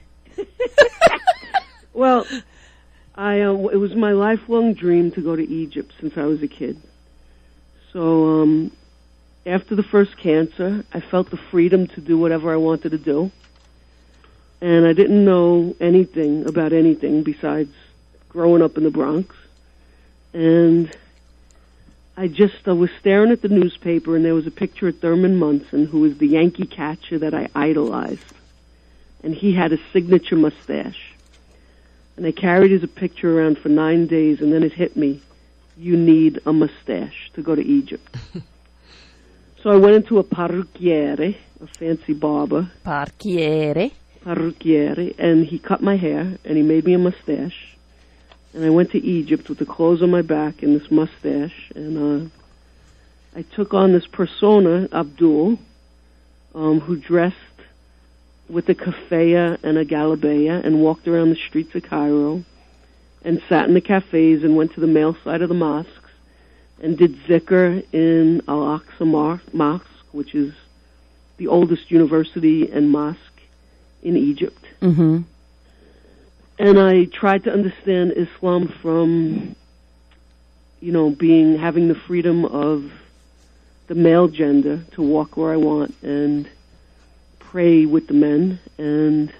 Well, I uh, it was my lifelong dream to go to Egypt since I was a kid. So um, after the first cancer, I felt the freedom to do whatever I wanted to do. And I didn't know anything about anything besides growing up in the Bronx. And I just I was staring at the newspaper, and there was a picture of Thurman Munson, who was the Yankee catcher that I idolized. And he had a signature mustache. And I carried his picture around for nine days, and then it hit me. You need a mustache to go to Egypt. So I went into a parrucchiere, a fancy barber, Parchiere. parrucchiere, and he cut my hair, and he made me a mustache. And I went to Egypt with the clothes on my back and this mustache, and uh, I took on this persona, Abdul, um, who dressed with a keffeya and a galabeya and walked around the streets of Cairo and sat in the cafes and went to the male side of the mosques and did zikr in Al-Aqsa Mosque, which is the oldest university and mosque in Egypt. Mm-hmm. And I tried to understand Islam from, you know, being, having the freedom of the male gender to walk where I want and pray with the men, and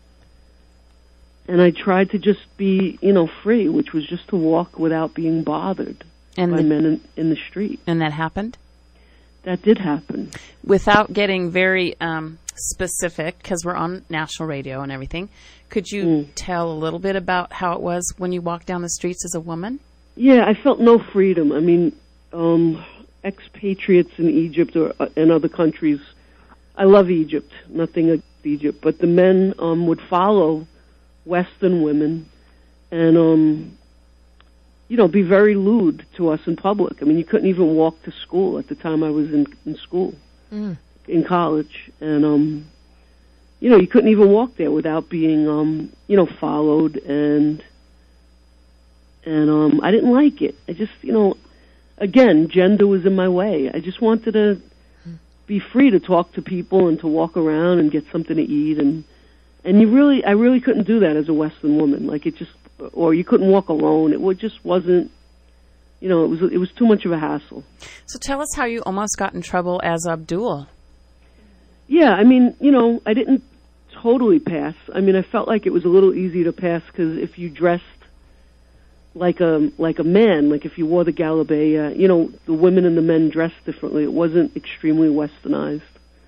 and I tried to just be, you know, free, which was just to walk without being bothered and by the, men in, in the street. And that happened? That did happen. Without getting very um, specific, because we're on national radio and everything, could you mm. tell a little bit about how it was when you walked down the streets as a woman? Yeah, I felt no freedom. I mean, um, expatriates in Egypt or uh, in other countries, I love Egypt, nothing against Egypt, but the men um, would follow Western women and, um, you know, be very lewd to us in public. I mean, you couldn't even walk to school at the time I was in, in school, mm. in college. And, um, you know, you couldn't even walk there without being, um, you know, followed. And, and um, I didn't like it. I just, you know, again, gender was in my way. I just wanted to be free to talk to people and to walk around and get something to eat. And, and you really, I really couldn't do that as a Western woman. Like, it just, or you couldn't walk alone. It would, just wasn't, you know, it was it was too much of a hassle. So tell us how you almost got in trouble as Abdul. Yeah, I mean, you know, I didn't totally pass. I mean, I felt like it was a little easy to pass because if you dressed like a like a man, like if you wore the galabeya, you know, the women and the men dressed differently. It wasn't extremely westernized.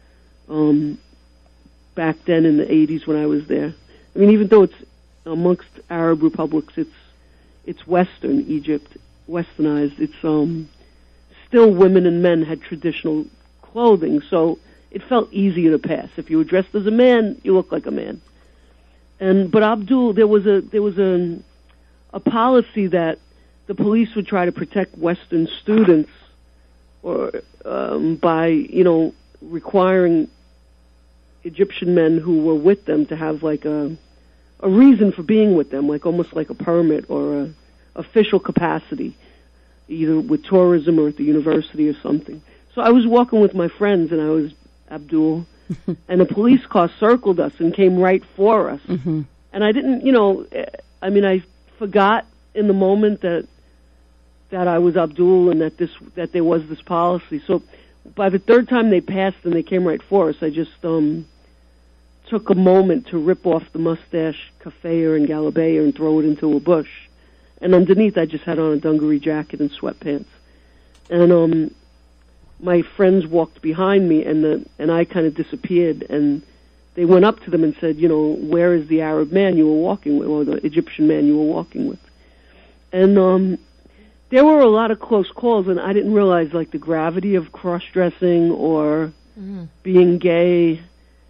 Um, back then in the eighties when I was there. I mean, even though it's amongst Arab republics, it's it's Western Egypt, westernized. It's um still women and men had traditional clothing, so it felt easier to pass. If you were dressed as a man, you looked like a man. And but Abdul, there was a there was a a policy that the police would try to protect Western students, or um, by you know requiring Egyptian men who were with them to have like a a reason for being with them, like almost like a permit or a official capacity, either with tourism or at the university or something. So I was walking with my friends, and I was Abdul, and a police car circled us and came right for us. Mm-hmm. And I didn't, you know, I mean, I forgot in the moment that that I was Abdul and that this that there was this policy. So by the third time they passed and they came right for us, I just um, took a moment to rip off the mustache, kafaya and galabeya, and throw it into a bush. And underneath, I just had on a dungaree jacket and sweatpants. And um, my friends walked behind me, and the and I kind of disappeared. And they went up to them and said, you know, where is the Arab man you were walking with, or the Egyptian man you were walking with? And um, there were a lot of close calls, and I didn't realize, like, the gravity of cross-dressing or mm-hmm. being gay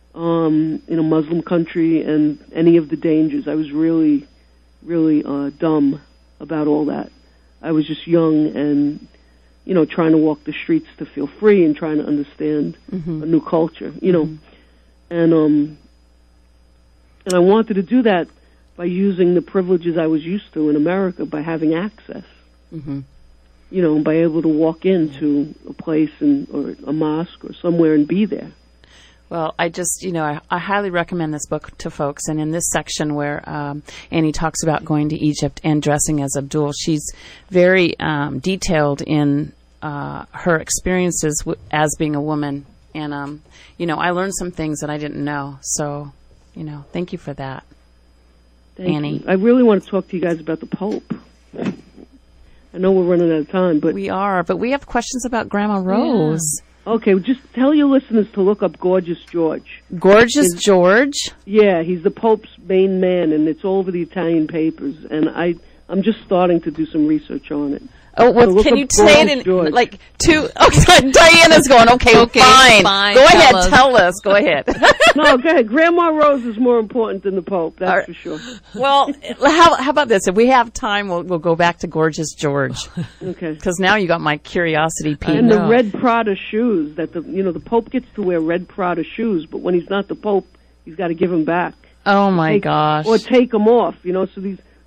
um, in a Muslim country and any of the dangers. I was really, really uh, dumb about all that. I was just young and, you know, trying to walk the streets to feel free and trying to understand mm-hmm. a new culture, you know. Mm-hmm. And um, and I wanted to do that by using the privileges I was used to in America, by having access. Mm-hmm. You know, by able to walk into a place and or a mosque or somewhere and be there. Well, I just, you know, I, I highly recommend this book to folks. And in this section where um, Annie talks about going to Egypt and dressing as Abdul, she's very um, detailed in uh, her experiences w- as being a woman. And, um, you know, I learned some things that I didn't know. So, you know, thank you for that, Thank Annie. You. I really want to talk to you guys about the Pope. I know we're running out of time, but... We are, but we have questions about Grandma Rose. Yeah. Okay, well, just tell your listeners to look up Gorgeous George. Gorgeous His, George? Yeah, he's the Pope's main man, and it's all over the Italian papers, and I, I'm just starting to do some research on it. Oh, well, so can you say it in, George. like, two... Okay, Diana's going, okay, okay fine. fine. Go tell ahead, us. tell us. Go ahead. No, go ahead. Grandma Rose is more important than the Pope, that's right. for sure. Well, how how about this? If we have time, we'll we'll go back to Gorgeous George. Okay. Because now you got my curiosity peaked. And the red Prada shoes, that the, you know, the Pope gets to wear red Prada shoes, but when he's not the Pope, he's got to give them back. Oh, my take, gosh. Or take them off, you know, so these...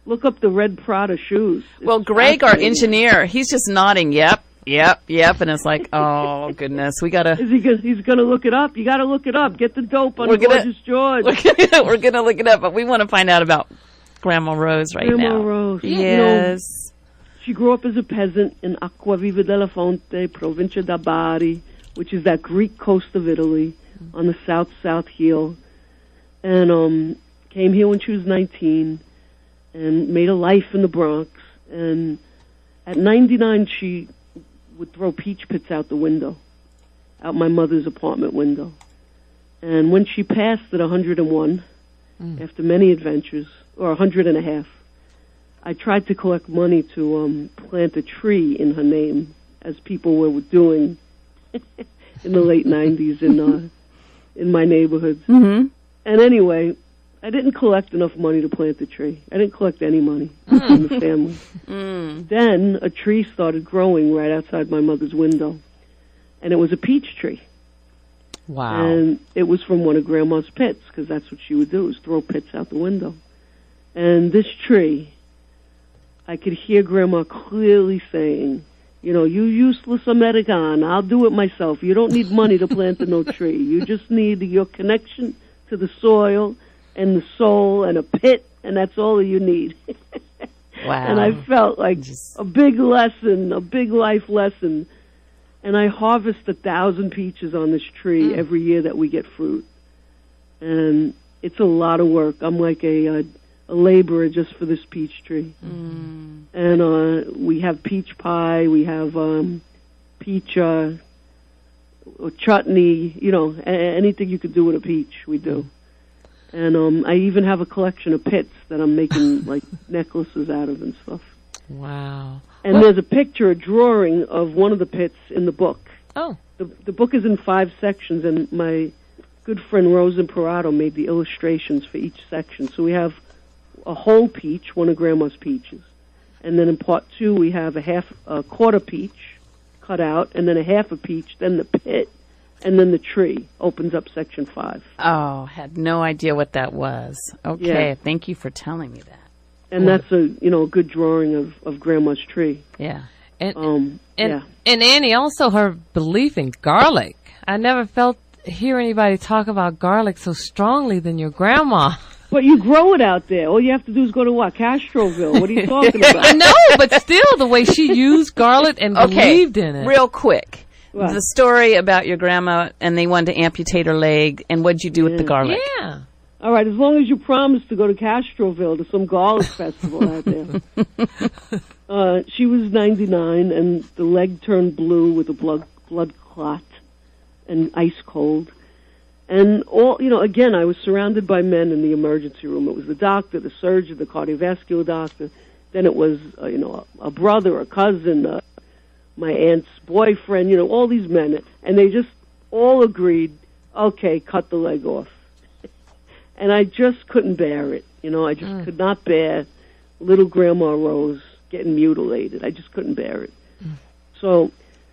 look up the red Prada shoes. It's Well, Greg, our fascinating. engineer, he's just nodding. Yep, yep, yep. And it's like, oh goodness, we gotta. Is he gonna, he's going to look it up? You got to look it up. Get the dope on We're the gonna- Gorgeous George. We're gonna, we're gonna look it up, but we want to find out about Grandma Rose right Grandma now. Rose. Yes. She grew up as a peasant in Acquaviva della Fonte, provincia da Bari, which is that Greek coast of Italy, on the south-south heel, and um, came here when she was nineteen, and made a life in the Bronx. And at ninety-nine, she would throw peach pits out the window, out my mother's apartment window. And when she passed at one hundred and one, mm. after many adventures, or one hundred and a half, I tried to collect money to um, plant a tree in her name, as people were doing in the late nineties in uh, in my neighborhoods. Mm-hmm. And anyway, I didn't collect enough money to plant the tree. I didn't collect any money from the family. Mm. Then a tree started growing right outside my mother's window, and it was a peach tree. Wow. And it was from one of Grandma's pits, because that's what she would do, is throw pits out the window. And this tree, I could hear Grandma clearly saying, you know, you useless American, I'll do it myself. You don't need money to plant a no tree. You just need your connection to the soil and the soul and a pit, and that's all you need. Wow. And I felt like Just- a big lesson, a big life lesson. And I harvest a thousand peaches on this tree Mm. every year that we get fruit. And it's a lot of work. I'm like a, a, a laborer just for this peach tree. Mm. And uh, we have peach pie, we have um, peach uh, chutney, you know, a- anything you could do with a peach, we do. And um, I even have a collection of pits that I'm making like necklaces out of and stuff. Wow. And What- there's a picture, a drawing of one of the pits in the book. Oh. The, the book is in five sections, and my good friend Rosa Parado made the illustrations for each section. So we have a whole peach, one of Grandma's peaches. And then in part two, we have a half, a quarter peach cut out, and then a half a peach, then the pit, and then the tree opens up section five. Oh, had no idea what that was. Okay, Yeah. thank you for telling me that. And that's a, you know, a good drawing of, of Grandma's tree. Yeah. And, Um, and, yeah. and Annie, also her belief in garlic. I never felt, hear anybody talk about garlic so strongly than your grandma. But you grow it out there. All you have to do is go to what? Castroville. What are you talking about? I know, but still, the way she used garlic and Okay, believed in it. real quick. What? The story about your grandma and they wanted to amputate her leg, and what'd you do with the Yeah. garlic? Yeah. All right, as long as you promise to go to Castroville to some garlic festival out there. Uh, she was ninety-nine, and the leg turned blue with a blood blood clot and ice cold. And all, you know, again, I was surrounded by men in the emergency room. It was the doctor, the surgeon, the cardiovascular doctor. Then it was, uh, you know, a, a brother, a cousin, uh, my aunt's boyfriend, you know, all these men. And they just all agreed, okay, cut the leg off. And I just couldn't bear it. You know, I just Mm. could not bear little Grandma Rose getting mutilated. I just couldn't bear it. Mm. So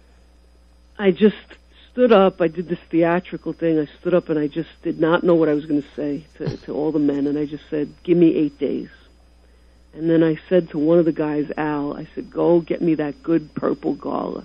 I just stood up. I did this theatrical thing. I stood up and I just did not know what I was going to say to, to all the men. And I just said, give me eight days. And then I said to one of the guys, Al, I said, go get me that good purple garlic.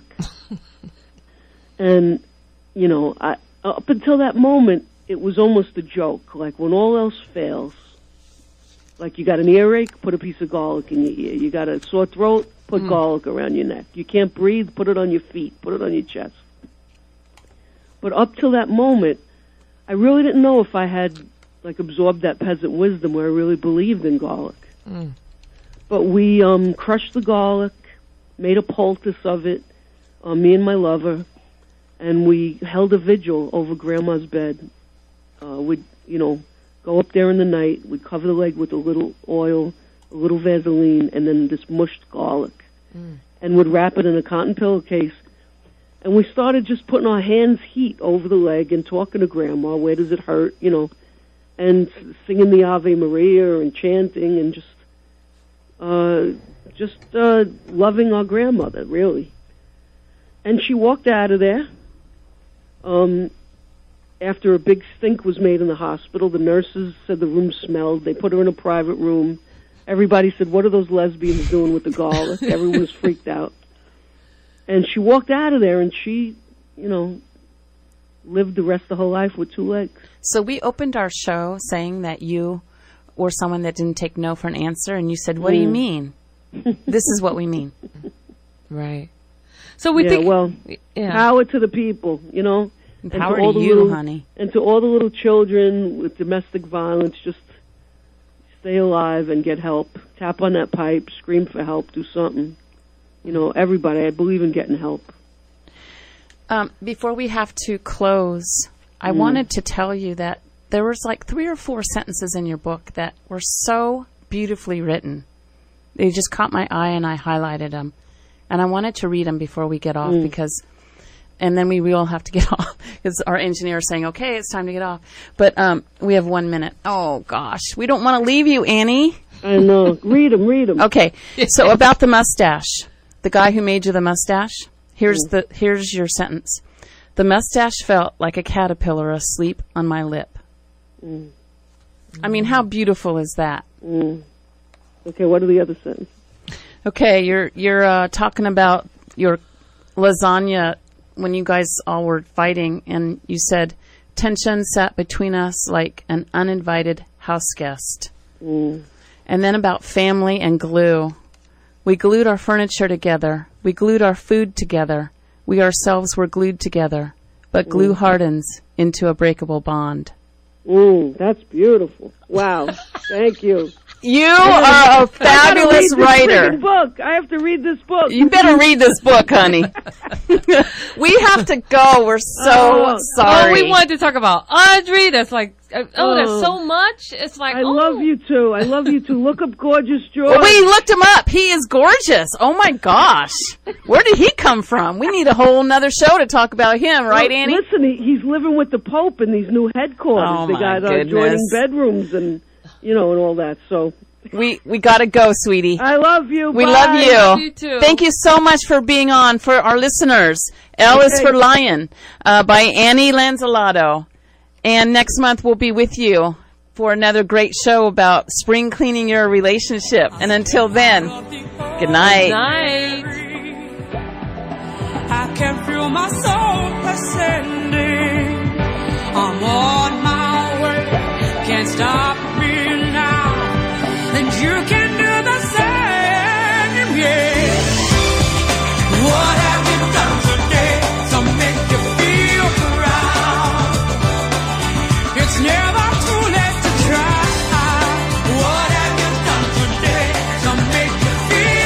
And, you know, I, up until that moment, it was almost a joke. Like when all else fails, like you got an earache, put a piece of garlic in your ear. You got a sore throat, put Mm. garlic around your neck. You can't breathe, put it on your feet, put it on your chest. But up till that moment, I really didn't know if I had like absorbed that peasant wisdom where I really believed in garlic. Mm. But we um, crushed the garlic, made a poultice of it, uh, me and my lover, and we held a vigil over Grandma's bed. Uh, we'd, you know, go up there in the night, we'd cover the leg with a little oil, a little Vaseline, and then this mushed garlic, Mm. and would wrap it in a cotton pillowcase. And we started just putting our hands heat over the leg and talking to Grandma, where does it hurt, you know, and singing the Ave Maria and chanting and just, uh, just uh, loving our grandmother, really. And she walked out of there. Um, after a big stink was made in the hospital, the nurses said the room smelled. They put her in a private room. everybody said, what are those lesbians doing with the garlic? Everyone was freaked out. And she walked out of there, and she, you know, lived the rest of her life with two legs. So we opened our show saying that you were someone that didn't take no for an answer, and you said, what mm. do you mean? This is what we mean. Right. So we yeah, think... well, yeah. power to the people, you know. And power and to, to all you, the little, honey. And to all the little children with domestic violence, just stay alive and get help. Tap on that pipe, scream for help, do something. You know, everybody, I believe in getting help. Um, before we have to close, I mm. wanted to tell you that there was like three or four sentences in your book that were so beautifully written. They just caught my eye, and I highlighted them. And I wanted to read them before we get off mm. because... And then we will have to get off because our engineer is saying, okay, it's time to get off. But um, we have one minute. Oh, gosh. We don't want to leave you, Annie. I know. Read them, read them. Okay. So about the mustache, the guy who made you the mustache, here's mm. the here's your sentence. The mustache felt like a caterpillar asleep on my lip. Mm. I mean, how beautiful is that? Mm. Okay, what are the other sentences? Okay, you're, you're uh, talking about your lasagna when you guys all were fighting, and you said, tension sat between us like an uninvited house guest. Mm. And then about family and glue. We glued our furniture together. We glued our food together. We ourselves were glued together. But glue mm. hardens into a breakable bond. Mm, that's beautiful. Wow. Thank you. You are a fabulous I writer. This book. I have to read this book. You better read this book, honey. We have to go. We're so oh, sorry. Oh, we wanted to talk about Audrey. That's like, oh, oh, there's so much. It's like, I oh. love you too. I love you too. Look up Gorgeous George. We looked him up. He is gorgeous. Oh my gosh. Where did he come from? We need a whole nother show to talk about him, right, well, Annie? Listen, he, he's living with the Pope in these new headquarters. Oh, they my got uh, adjoining bedrooms and, you know, and all that. So we we got to go, sweetie. I love you. We Bye. love you. Love you too. Thank you so much for being on for our listeners. L okay. is for Lion uh, by Annie Lanzalato. And next month we'll be with you for another great show about spring cleaning your relationship. And until then, good night. Good night. I can feel my soul ascending. I'm on my way. Can't stop me now. And you can do the same, yeah. What have you done today to make you feel proud? It's never too late to try. What have you done today to make you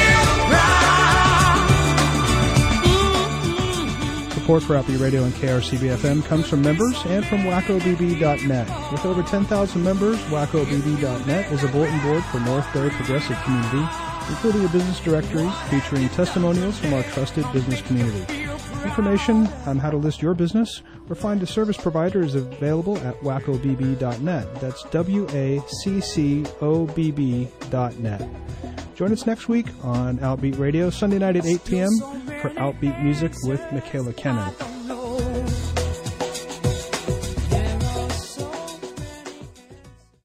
feel proud? Mm-hmm. Support for Outbeat Radio and K R C B F M comes from members and from wacko b b dot net. With over ten thousand members, wacko b b dot net is a bulletin board for North Bay progressive community, including a business directory featuring testimonials from our trusted business community. Information on how to list your business or find a service provider is available at wacko b b dot net. That's W A C C O B B dot net. Join us next week on Outbeat Radio, Sunday night at eight p.m. for Outbeat Music with Michaela Kennan.